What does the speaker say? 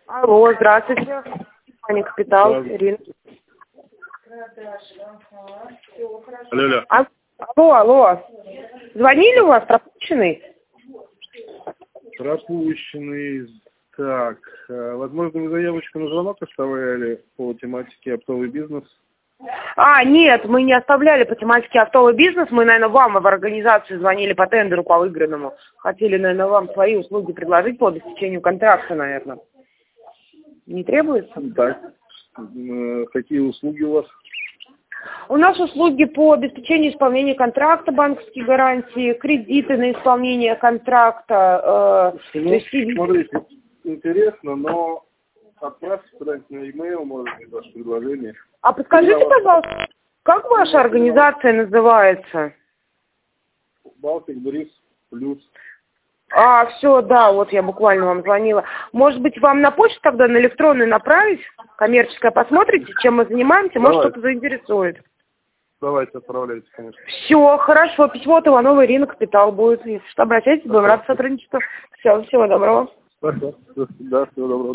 Алло, здравствуйте. Компания «Капитал», Ирина. Алло. Алло. Звонили у вас, пропущенный? Пропущенный. Так, возможно, вы заявочку на звонок оставляли по тематике оптовый бизнес? Нет, мы не оставляли по тематике оптовый бизнес. Мы, наверное, вам в организацию звонили по тендеру, по выигранному. Хотели, наверное, вам свои услуги предложить по обеспечению контракта, наверное. Не требуется? Так, какие услуги у вас? У нас услуги по обеспечению исполнения контракта, банковские гарантии, кредиты на исполнение контракта. Смотрите, интересно, но отправьте куда-нибудь на e-mail, может быть, ваше предложение. А подскажите, пожалуйста, как ваша организация называется? Балтик Брис Плюс. Все, да, вот я буквально вам звонила. Может быть, вам на почту тогда на электронную направить? Коммерческое, посмотрите, чем мы занимаемся, может, что-то заинтересует. Давайте, отправляйте, конечно. Все, хорошо, письмо от Ивановой Ирины, «Капитал» будет. Если что, обращайтесь, будем рады сотрудничеству. Все, всего доброго. Спасибо. Да, всего доброго.